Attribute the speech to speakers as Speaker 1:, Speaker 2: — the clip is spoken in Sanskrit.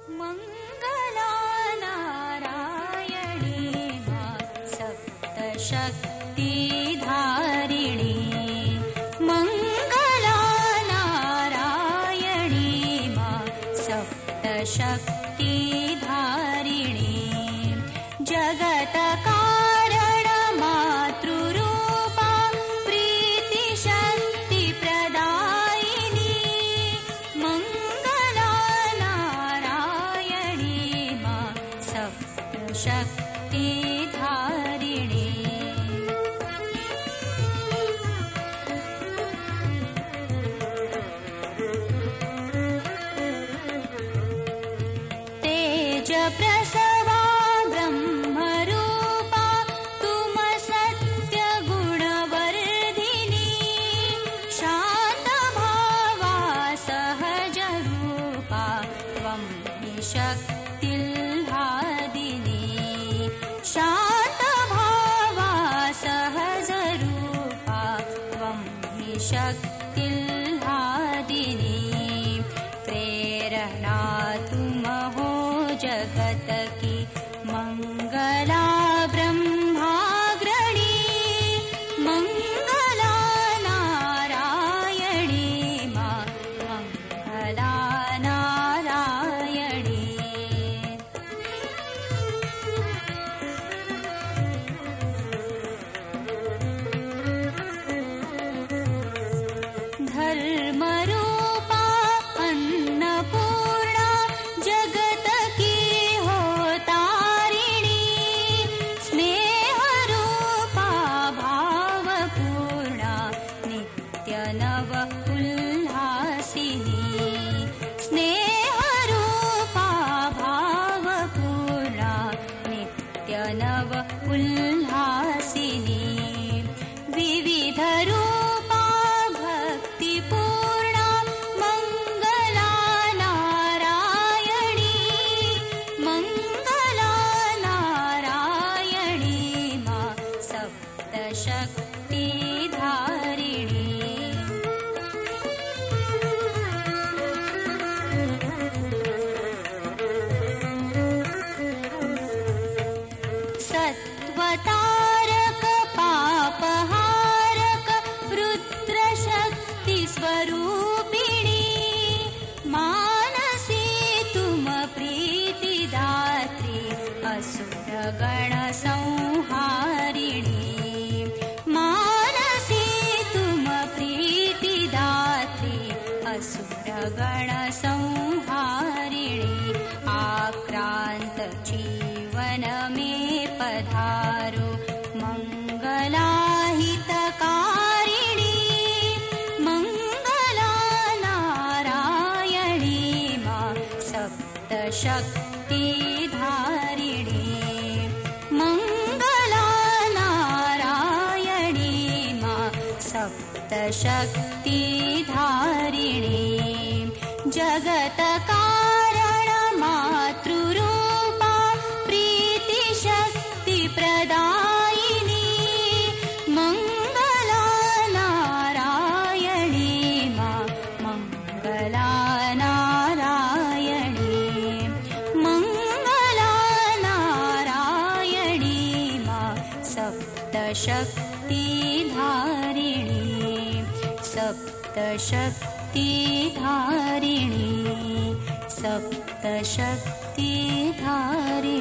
Speaker 1: मङ्गला नारायणी मा सप्तशक्तिधारिणी मङ्गला नारायणी मा सप्तशक्तिधारिणी जगत्कारण मातृरूपा प्रीतिशक्तिप्रदायिनी मङ्गला नारायणी मा सप्तशक्तिधारिणी तेजप्रसवा ब्रह्मरूपा तुम सत्यगुणवर्धिनी शान्तभावा सहजरूपा त्वं हि शक्तिल्हादिनी शान्तभावा सहजरूपा त्वं हि शक्तिल्हादिनी प्रेरणा तुमहो जगत की मङ्गला ब्रह्माग्रणी मङ्गला नारायणी मा मङ्गला नारायणी धर्मरूपा अन्नपूर्णा जगत की हो तारिणी स्नेहरूपा भावपूर्णा नित्यनव उल्लासिनी स्नेहरूपा भावपूर्णा नित्यनव उल्लासिनी विविधरूपा भक्तिपूर्णा मङ्गला नारायणी मङ्गला नारायणी मा सप्तशक्तिधारिणी सत्वतारक पापहारक रुद्रशक्तिस्वरूपिणी मानसी तुम प्रीतिदात्री असुरगणसंहारिणी मानसी तुम प्रीतिदात्री असुरगणसंहारिणी आक्रान्त जीवन में पधारो मङ्गला हितकारिणी मङ्गला नारायणी मा सप्तशक्तिधारिणी मङ्गला नारायणी मा सप्तशक्तिधारिणी जगत्कारण मातृरूपा प्रीतिशक्तिप्रदायिनी मङ्गला नारायणी मा मङ्गला नारायणी मङ्गला नारायणी मा सप्तशक्तिधारिणी सप्तशक्तिधारिणी सप्तशक्तिधारिणी